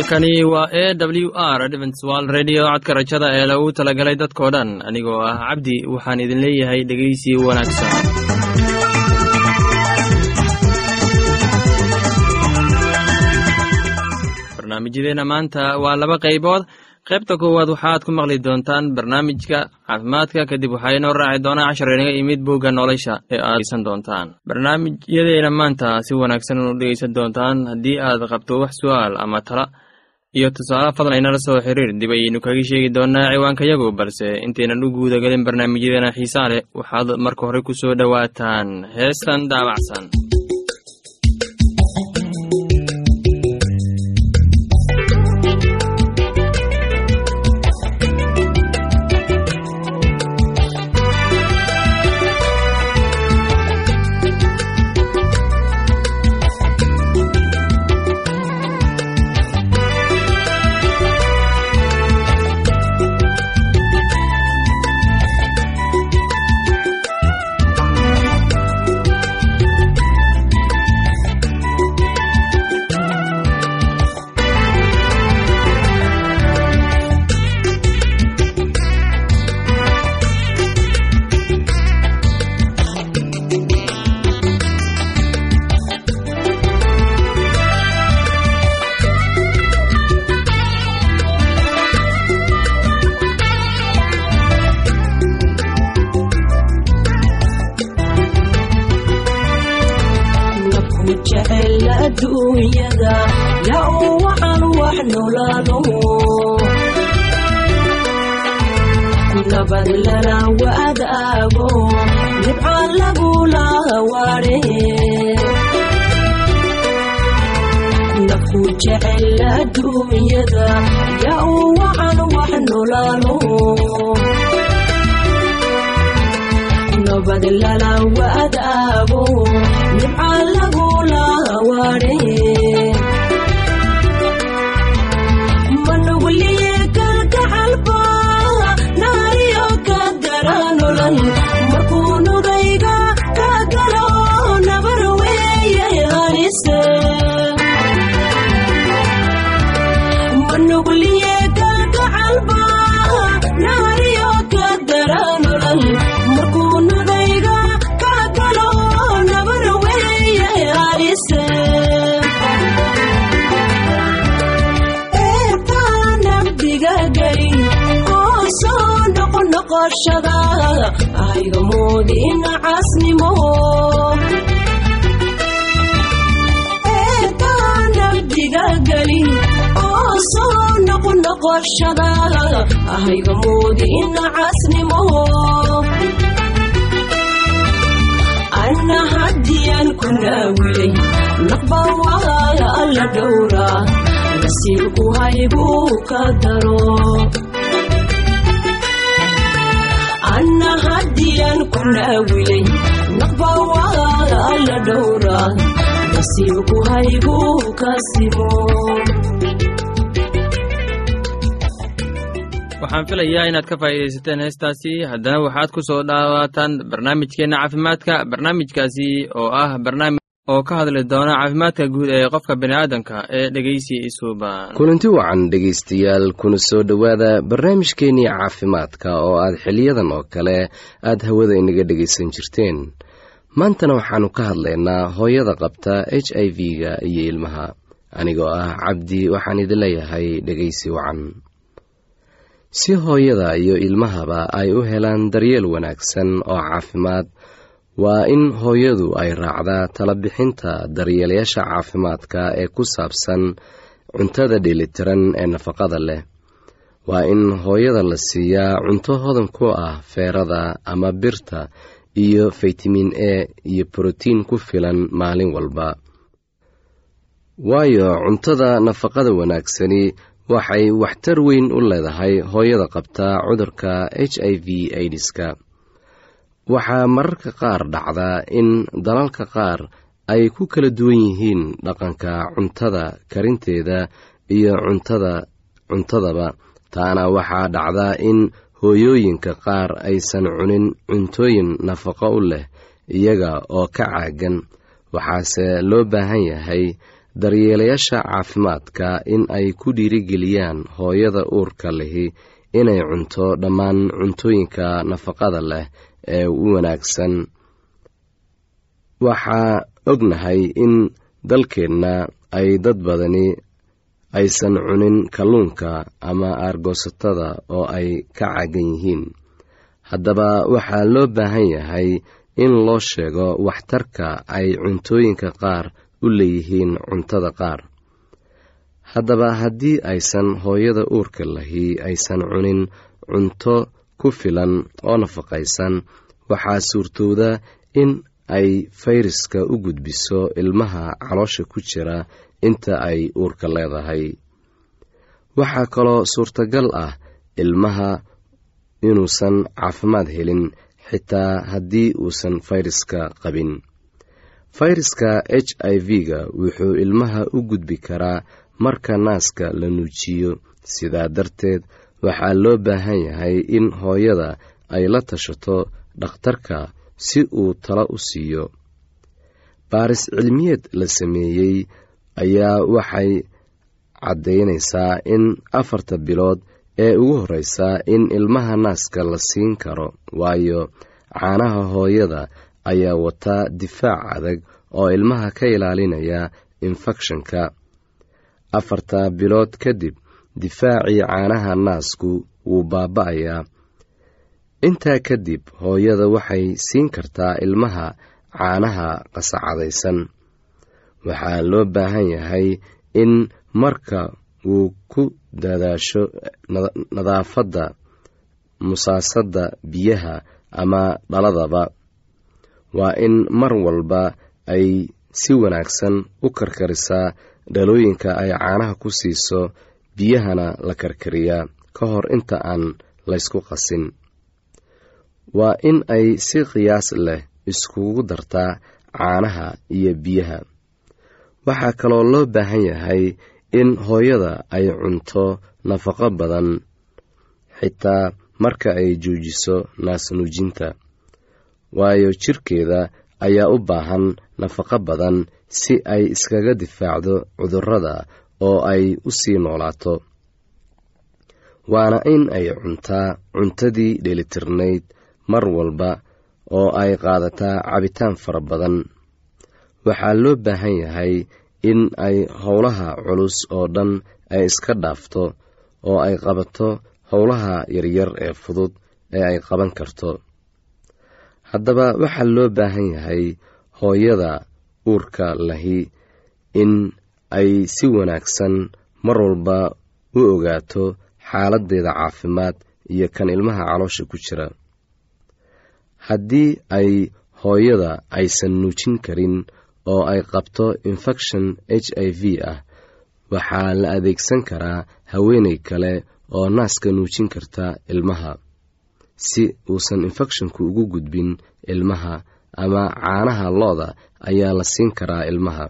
halkani waa AWR Adventist Radio codka rajada ee lagu talagalay dadkoo dhan anigoo ah Cabdi waxaan idin leeyahay dhageysi wanaagsan. barnaamijyadeena maanta waa laba qaybood. qaybta koowaad waxaad ku maqli doontaan barnaamijka caafimaadka, kadib waxaa inoo raaci doona cashar inaga imid buugga nolosha ee aad dhegeysan doontaan. barnaamijyadeena maanta si wanaagsan u dhegeysan doontaan. haddii aad qabto wax su'aal ama talo iyo tusaale fadlan inala soo xiriir, dib ayaynu kaga sheegi doonaa ciwaankayagu, balse intaynan u guudagelin barnaamijyadeena xiisaa leh waxaad marka hore ku soo dhowaataan heestan daabacsan. adduunyada yaa waxaan wax noolaado nabad lana wadaago nibcaan lagula waare nafku jecel adduunyada yaa waxaan wax noolaado nabad lana wadaago nibcaan lagula waare manugliye kalgacalba naariyo ka daranolan markuu nugayga ka galo nabar weeye halise manugliye kalgacalba naariyo ka daranolan markuu nugayga ka galo nabar weeye halise noqoshada ayga moodina casnimo nabdiga gali oo soo noqoshada ayga moodina casnimo anna hadiyan kuna wilay naqba wala alla dhowra nasiibku haygu ka daro anna hadiyan kuna wilay naqba wala alla dhowra nasiibku haygu ka simo. waxaan filayaa inaad ka faa'iidaysateen heestaasi. haddana waxaad ku soo dhawaataan barnaamijkeenna caafimaadka. barnaamijkaasi oo ah barnaamij oo ka hadli doona caafimaadka guud ee qofka bini'aadamka ee dhegeysi isuuban. kulanti wacan dhegaystayaal, kuna soo dhowaada barnaamijkeennii caafimaadka oo aad xiliyadan oo kale aad hawada inaga dhegaysan jirteen. maantana waxaannu ka hadlaynaa hooyada qabta HIV-ga iyo ilmaha. anigoo ah Cabdi waxaan idin leeyahay dhegaysi wacan. si hooyada iyo ilmahaba ay u helaan daryeel wanaagsan oo caafimaad, waa in hooyadu ay raacdaa talabixinta daryeelayaasha caafimaadka ee ku saabsan cuntada dheelitiran ee nafaqada leh. waa in hooyada la siiyaa cunto hodan ku ah feerada ama birta iyo faytamin A iyo borotiin ku filan maalin walba, waayo cuntada nafaqada wanaagsani waxay waxtar weyn u leedahay hooyada qabta cudurka HIV/AIDS-ka. waxaa mararka qaar dhacda in dalalka qaar ay ku kala duwan yihiin dhaqanka cuntada karinteeda iyo cuntadaba. taana waxaa dhacda in hooyooyinka qaar aysan cunin cuntooyin nafaqo u leh iyaga oo ka caagan. waxaase loo baahan yahay daryeelayaasha caafimaadka in ay ku dhiirigeliyaan hooyada uurka lihi inay cunto dhammaan cuntooyinka nafaqada leh ee u wanaagsan. waxaa ognahay in dalkeenna ay dad badani aysan cunin kalluunka ama aargoosatada oo ay ka caagan yihiin. haddaba waxaa loo baahan yahay in loo sheego waxtarka ay cuntooyinka qaar u leeyihiin cuntada qaar. haddaba haddii aysan hooyada uurka lahi aysan cunin cunto ku filan oo nafaqaysan, waxaa suurtowda in ay fayraska u gudbiso ilmaha caloosha ku jira inta ay uurka leedahay. waxaa kaloo suurtagal ah ilmaha inuusan caafimaad helin xitaa haddii uusan fayraska qabin. fayraska HIV-ga wuxuu ilmaha u gudbi karaa marka naaska la nuujiyo. sidaa darteed waxaa loo baahan yahay in hooyada ay la tashato dhakhtarka si uu talo u siiyo. baaris cilmiyeed la sameeyey ayaa waxay caddaynaysaa in 4 bilood ee ugu horreysa in ilmaha naaska la siin karo, waayo caanaha hooyada ayaa wataa difaac adag oo ilmaha ka ilaalinaya infekshanka. 4 bilood kadib difaacii caanaha naasku wuu baaba'ayaa. intaa kadib hooyada waxay siin kartaa ilmaha caanaha qasacadaysan. waxaa loo baahan yahay in marka uu ku dadaasho nadaafadda musaasada biyaha ama dhaladaba. waa in mar walba ay si wanaagsan u karkarisaa dhalooyinka ay caanaha ku siiso, biyahana la karkariyaa ka hor inta aan laysku qasin. waa in ay si qiyaas leh iskugu dartaa caanaha iyo biyaha. waxaa kaloo loo baahan yahay in hooyada ay cunto nafaqo badan xitaa marka ay joojiso naasnuujinta, waayo jirkeeda ayaa u baahan nafaqo badan si ay iskaga difaacdo cudurrada oo ay u sii noolaato. waana in ay cuntaa cuntadii dheelitirnayd mar walba oo ay qaadataa cabitaan fara badan. waxaa loo baahan yahay in ay howlaha culus oo dhan ay iska dhaafto oo ay qabato howlaha yaryar ee fudud ee ay qaban karto. haddaba waxaa loo baahan yahay hooyada uurka lahi in ay si wanaagsan mar walba u ogaato xaaladdeeda caafimaad iyo kan ilmaha caloosha ku jira. haddii ay hooyada aysan nuujin karin oo ay qabto infekshan HIV ah, waxaa la adeegsan karaa haweeney kale oo naaska nuujin karta ilmaha si uusan infekshanku ugu gudbin ilmaha, ama caanaha lo''da ayaa la siin karaa ilmaha.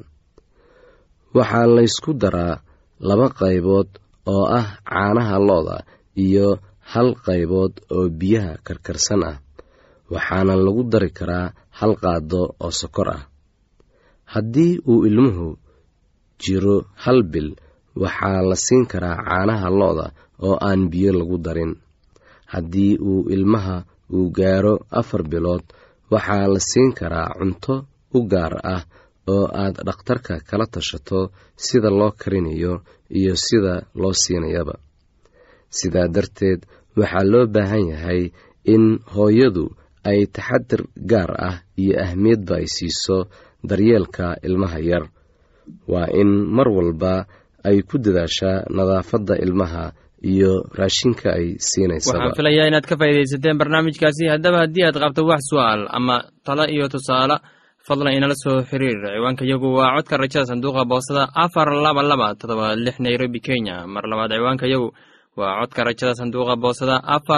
waxaa laysku daraa 2 qaybood oo ah caanaha lo''da iyo 1 qaybood oo biyaha karkarsan ah, waxaana lagu dari karaa 1 qaado oo sokor ah. haddii uu ilmuhu jiro 1 bil, waxaa la siin karaa caanaha lo''da oo aan biyo lagu darin. haddii uu ilmaha uu gaaro 4 bilood, waxaa la siin karaa cunto u gaar ah oo aad dhakhtarka kala tashato sida loo karinayo iyo sida loo siinayaba. sidaa darteed waxaa loo baahan yahay in hooyadu ay taxadir gaar ah iyo ahmiyadba ay siiso daryeelka ilmaha yar. waa in mar walba ay ku dadaashaa nadaafadda ilmaha iyo raashinka ay siinaysaba. waxaan filayaa inaad ka faa'iidaysateen barnaamijkaasi. haddaba haddii aad qabto wax su'aal ama talo iyo tusaale, fadlan inala soo xiriir. ciwaanka yagu waa codka rajada sanduuqa boosada 42276 Nairobi, Kenya. mar labaad ciwaanka yagu waa codka rajada sanduuqa boosada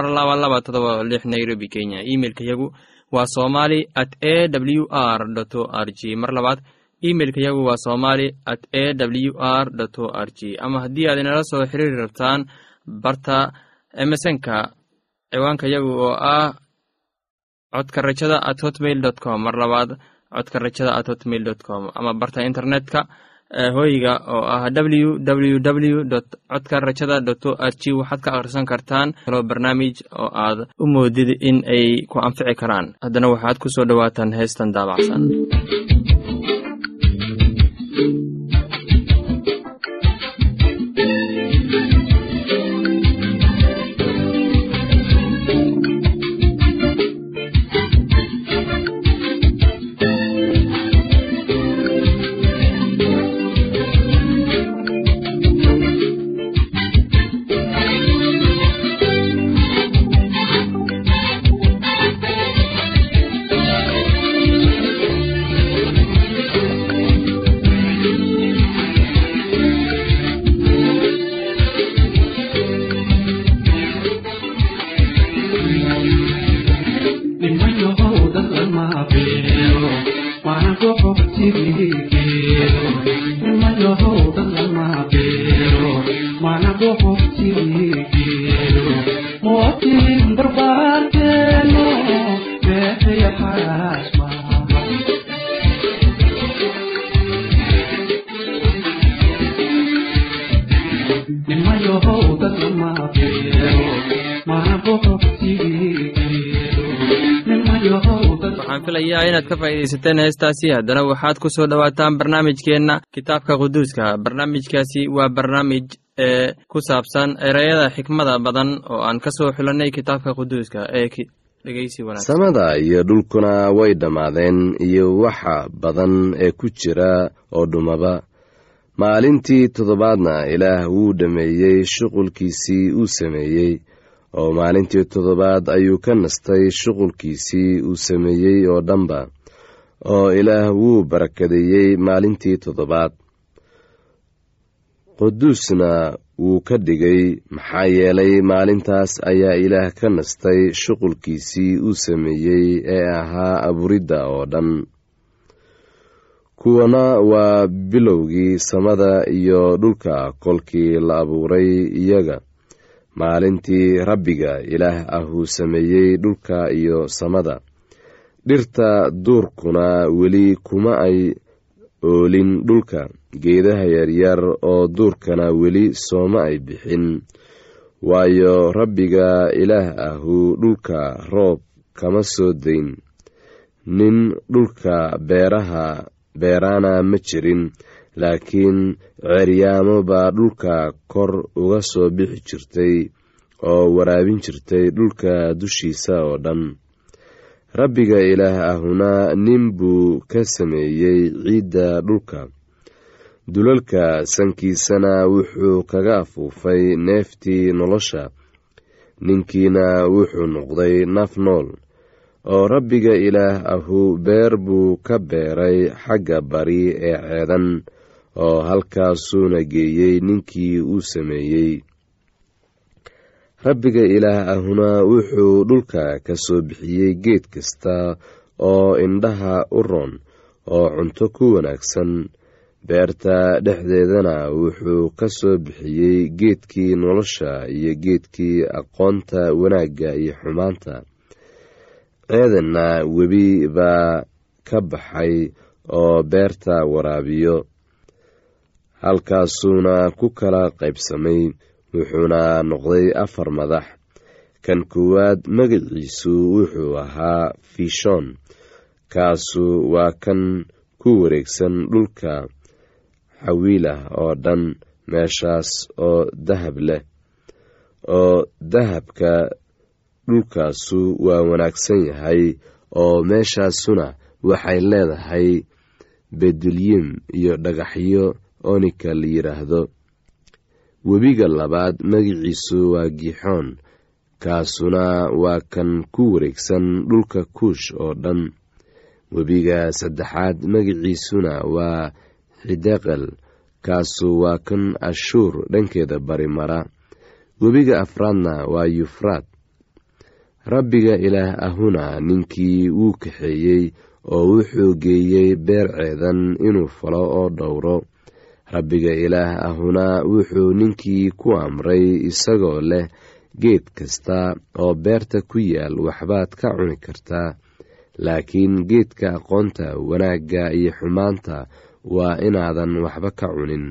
42276 Nairobi, Kenya. emailka yagu waa somali@awr.org. mar labaad emailka yagu waa somali@awr.org. ama haddii aad inala soo xiriiri rabtaan barta MSN-ka, ciwaanka yagu oo ah codka rajada @hotmail.com. mar labaad codka rajada @hotmail.com. ama barta internetka hoyga oo ah www.codkarajada.org. waxaad ka akhrisan kartaan kaloo barnaamij oo aad u moodid in ay ku anfici karaan. haddana waxaad ku soo dhowaataan heestan daabacsan. waxaan filayaa inaad ka faa'iidaysateen heestaasi. haddana waxaad ku soo dhowaataan barnaamijkeenna kitaabka quduuska. barnaamijkaasi waa barnaamij ku saabsan ereyada xikmada badan oo aan ka soo xulanay kitaabka quduuska ee dhegeysi wanaagsan. samada iyo dhulkuna way dhammaadeen iyo waxa badan ee ku jira oo dhumaba. maalintii toddobaadna ilaah wuu dhammeeyey shuqulkiisii uu sameeyey, oo maalintii toddobaad ayuu ka nastay shuqulkiisii uu sameeyey oo dhanba, oo ilaah wuu barakadeeyey maalintii toddobaad. quduusna wuu ka dhigay, maxaa yeelay maalintaas ayaa ilaah ka nastay shuqulkiisii uu sameeyey ee ahaa abuuridda oo dhan. kuwana waa bilowgii samada iyo dhulka kolkii la abuuray iyaga. maalintii rabbiga ilaah ah uu sameeyey dhulka iyo samada. dhirta duurkuna weli kuma ay oolin dhulka, geedaha yaryar oo duurkana weli sooma ay bixin, waayo rabbiga ilaah ahu dhulka roob kama soo dayn. nin dhulka beeraana ma jirin, laakiin ceeryaamo baa dhulka kor uga soo bixi jirtay oo waraabin jirtay dhulka dushiisa oo dhan. rabbiga ilaah ahuna nin buu ka sameeyey ciidda dhulka, dulalka sankiisana wuxuu kaga afuufay neeftii nolosha. ninkiina wuxuu noqday naf nool. oo rabbiga ilaah ahu beer buu ka beeray xagga bari ee ceedan, oo halkaasuuna geeyey ninkii uu sameeyey. rabbiga ilaah ahuna wuxuu dhulka ka soo bixiyey geed kasta oo indhaha u roon oo cunto ku wanaagsan. beerta dhexdeedana wuxuu ka soo bixiyey geedkii nolosha iyo geedkii aqoonta wanaagga iyo xumaanta. ceedanna webi baa ka baxay oo beerta waraabiyo. halkaasuuna ku kala qaybsamay, wuxuuna noqday 4 madax. kan koowaad magaciisu wuxuu ahaa fishon. kaasu waa kan ku wareegsan dhulka xawiilah oo dhan, meeshaas oo dahab leh. oo dahabka dhulkaasu waa wanaagsan yahay, oo meeshaasuna waxay leedahay bedulyim iyo dhagaxyo onika la yidhaahdo. webiga labaad magaciisu waa gixoon. kaasuna waa kan ku wareegsan dhulka kuush oo dhan. webiga saddexaad magaciisuna waa xideqel. kaasu waa kan ashuur dhankeeda bari mara. webiga afraadna waa yufraad. rabbiga ilaah ahuna ninkii wuu kaxeeyey oo wuxuu geeyey beer ceedan inuu falo oo dhowro. rabbiga ilaah ahuna wuxuu ninkii ku amray isagoo leh, geed kasta oo beerta ku yaal waxbaad ka cuni kartaa, laakiin geedka aqoonta wanaagga iyo xumaanta waa inaadan waxba ka cunin,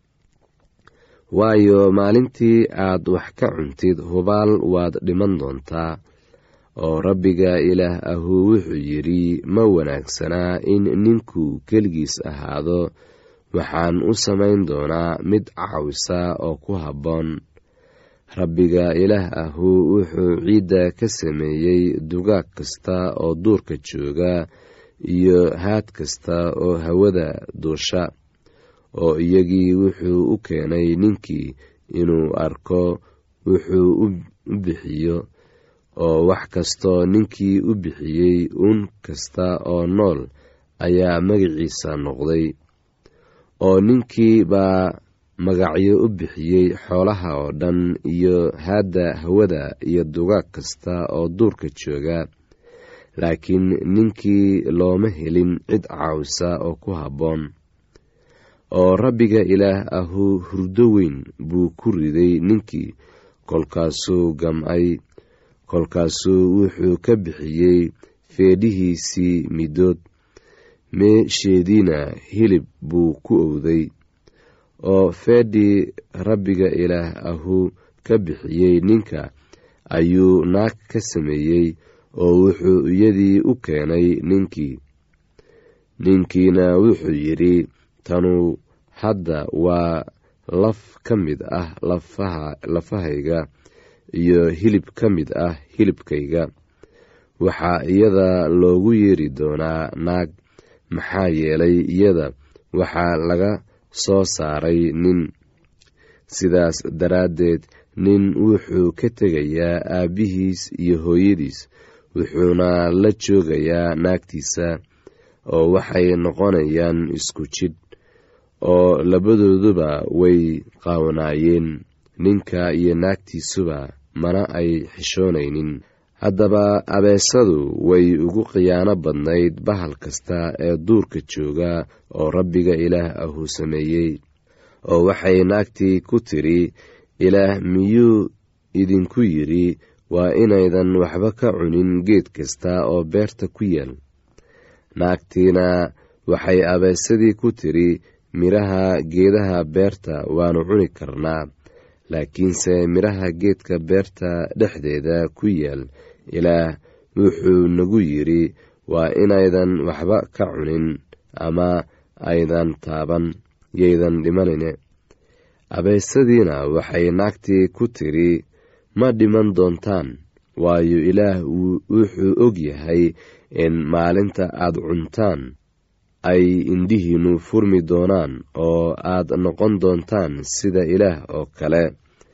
waayo maalintii aad wax ka cuntid hubaal waad dhiman doontaa. oo rabbiga ilaah ahu wuxuu yidhi, ma wanaagsanaa in ninku keligiis ahaado, waxaan u samayn doonaa mid caawisa oo ku habboon. rabbiga ilaah ahu wuxuu ciidda ka sameeyey dugaag kasta oo duurka jooga iyo haad kasta oo hawada duusha, oo iyagii wuxuu u keenay ninkii inuu arko wuxuu u bixiyo. oo wax kastoo ninkii u bixiyey un kasta oo nool ayaa magaciisa noqday. oo ninkii baa magacyo u bixiyey xoolaha oo dhan iyo haadda hawada iyo dugaag kasta oo duurka jooga, laakiin ninkii looma helin cid caawisa oo ku habboon. oo rabbiga ilaah ahu hurdo weyn buu ku riday ninkii, kolkaasuu gam'ay. kolkaasuu wuxuu ka bixiyey feedhihiisii midood, meesheediina hilib buu ku owday. oo feedhii rabbiga ilaah ahu ka bixiyey ninka ayuu naag ka sameeyey, oo wuxuu iyadii u keenay ninkii. ninkiina wuxuu yidhi, tanu hadda waa laf ka mid ah lafahayga iyo hilib ka mid ah hilibkayga. waxaa iyada loogu yeeri doonaa naag, maxaa yeelay iyada waxaa laga soo saaray nin. sidaas daraaddeed nin wuxuu ka tegayaa aabbihiis iyo hooyadiis, wuxuuna la joogayaa naagtiisa, oo waxay noqonayaan isku jidh. oo labadooduba way qaawanaayeen, ninka iyo naagtiisuba mana ay xishoonaynin. haddaba abeesadu way ugu khiyaano badnayd bahal kasta ee duurka jooga oo rabbiga ilaah ahu sameeyey. oo waxay naagtii ku tidhi, ilaah miyuu idinku yidhi, waa inaydan waxba ka cunin geed kasta oo beerta ku yaal? naagtiina waxay abeesadii ku tidhi, midhaha geedaha beerta waannu cuni karnaa, laakiinse midhaha geedka beerta dhexdeeda ku yaal ilaah wuxuu nagu yidhi, waa inaydan waxba ka cunin ama aydan taaban, yaydan dhimanine. abeesadiina waxay naagtii ku tidhi, ma dhiman doontaan, waayo ilaah wuxuu og yahay in maalinta aad cuntaan ay indhihiinnu furmi doonaan, oo aad noqon doontaan sida ilaah oo kale,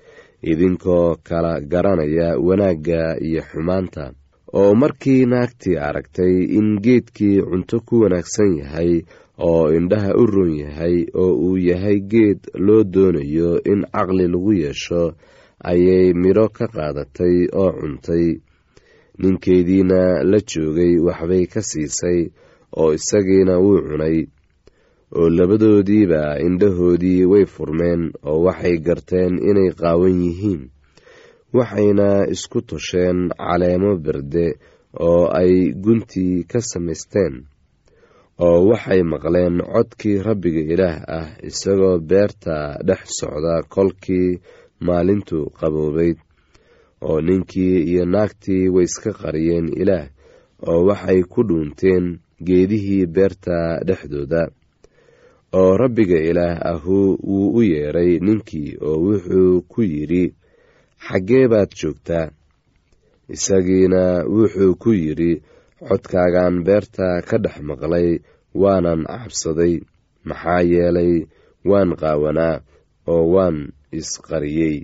idinkoo kala garanaya wanaagga iyo xumaanta. oo markii naagtii aragtay in geedkii cunto ku wanaagsan yahay, oo indhaha u roon yahay, oo uu yahay geed loo doonayo in caqli lagu yeesho, ayay midho ka qaadatay oo cuntay. ninkeediina la joogay waxbay ka siisay, oo isagiina wuu cunay. oo labadoodiiba indhahoodii way furmeen, oo waxay garteen inay qaawan yihiin. waxayna isku tosheen caleemo berde oo ay guntii ka samaysteen. oo waxay maqleen codkii rabbiga ilaah ah isagoo beerta dhex socda kolkii maalintu qaboobayd. oo ninkii iyo naagtii way iska qariyeen ilaah, oo waxay ku dhuunteen geedihii beerta dhexdooda. oo rabbiga ilaah ahu wuu u yeedhay ninkii, oo wuxuu ku yidhi, xaggee baad joogtaa? isagiina wuxuu ku yidhi, codkaagaan beerta ka dhex maqlay, waanan cabsaday, maxaa yeelay waan qaawanaa oo waan isqariyey.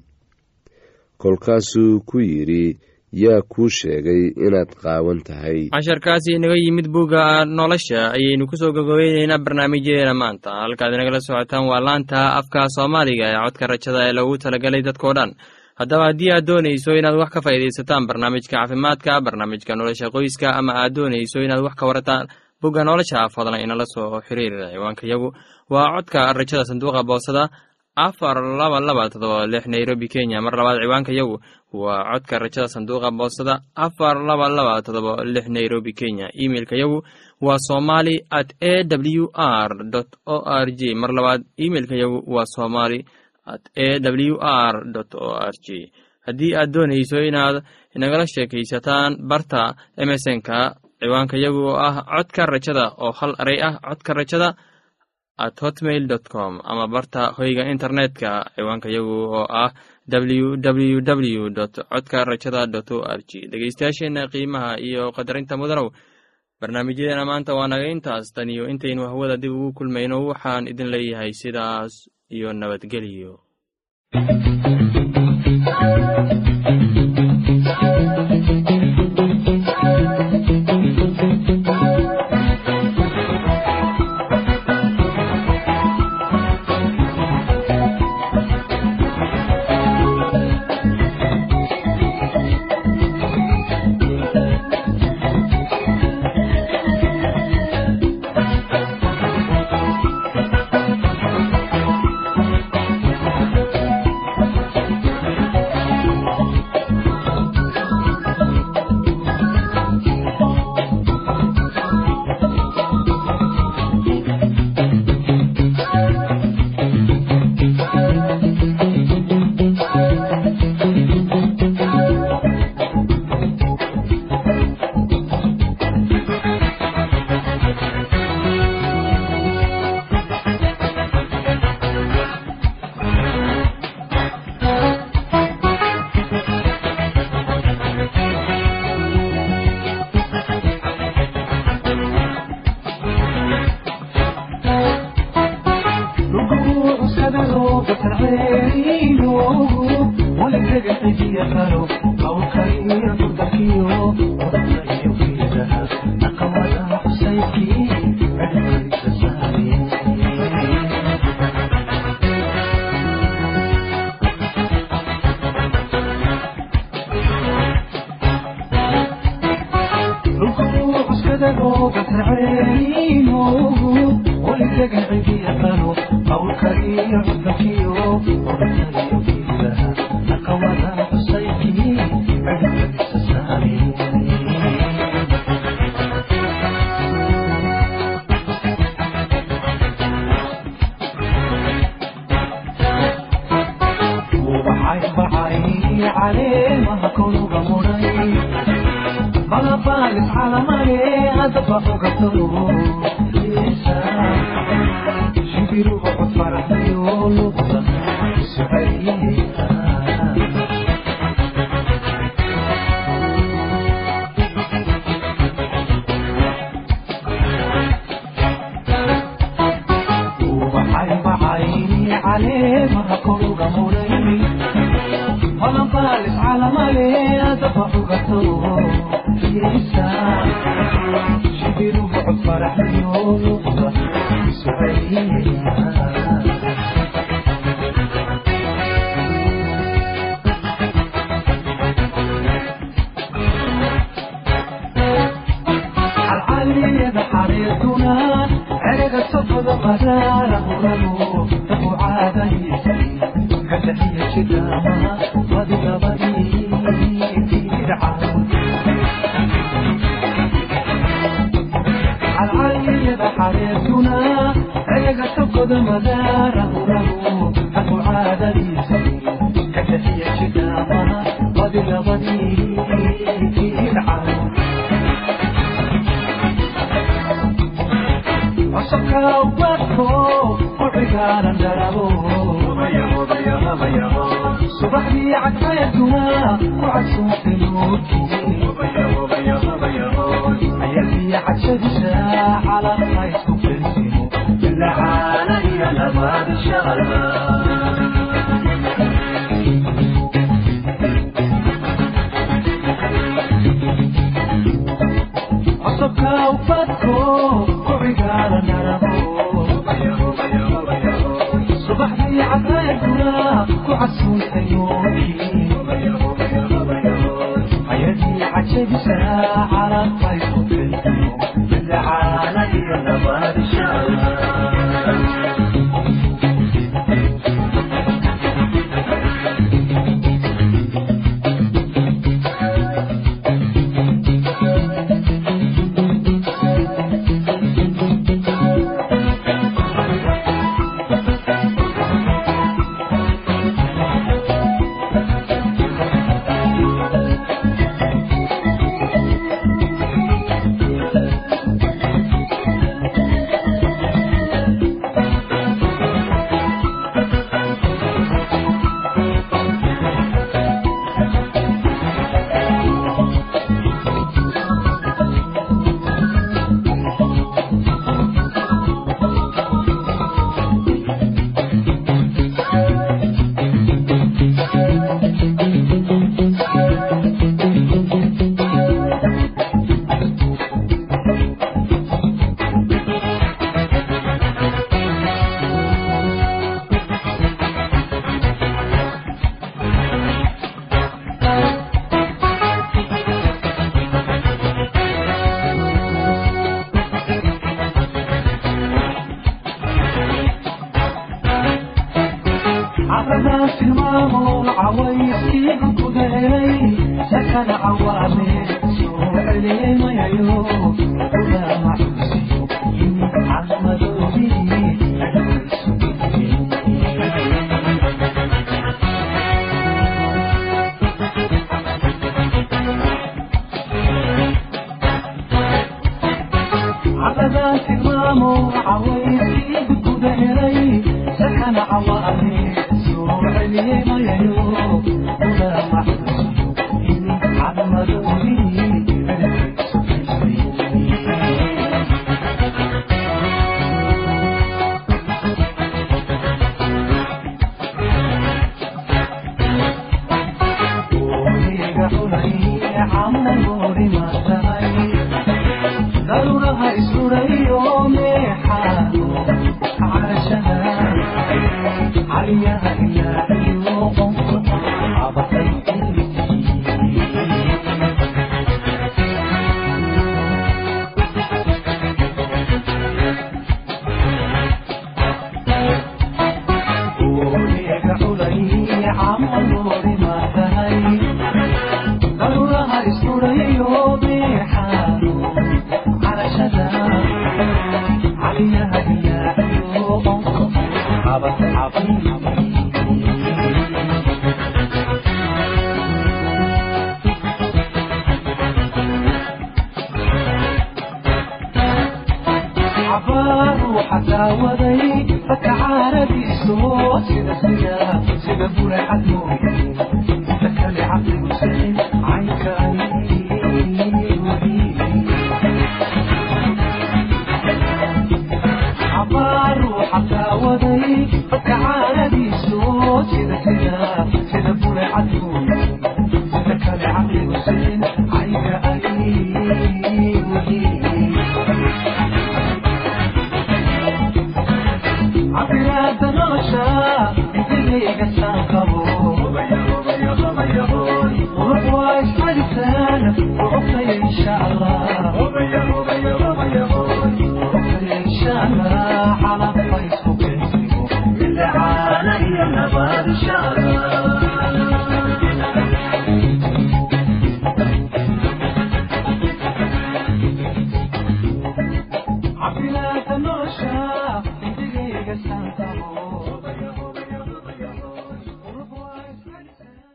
kolkaasuu ku yidhi, yaa kuu sheegay inaad qaawan tahay? casharkaasi inaga yimid bugga nolosha ayaynu kusoo gogobeyneynaa barnaamijyadeena maanta. halkaad inagala socotaan waa laanta afka soomaaliga ee codka rajada ee loogu talagalay dadkao dhan. haddaba haddii aad doonayso inaad wax ka faa'iidaysataan barnaamijka caafimaadka, barnaamijka nolosha qoyska, ama aad doonayso inaad wax ka warataan bugga nolosha, fadlan inala soo xiriir. ciwaanka yagu waa codka rajada, sanduuqa boosada 42276 Nairobi Kenya. mar labaad ciwaanka yagu waa codka rajada sanduuqa boostada 42276 Nairobi Kenya. emailka yagu waa somali@awr.org. mar labaad emailka yagu waa somali@awr.org. haddii aad doonayso inaad inagala sheekaysataan barta MSN-ka, ciwaanka yagu oo ah codka rajada oo hal eray ah, codka rajada @hotmail.com, ama barta hoyga internetka, ciwaanka yagu oo ah www.codkarajada.org. dhegeystayaasheena qiimaha iyo qadarinta mudanow, barnaamijyadeena maanta waa naga intaas. tan iyo intaynu hawada dib ugu kulmayno waxaan idin leeyahay sidaas iyo nabadgelyo.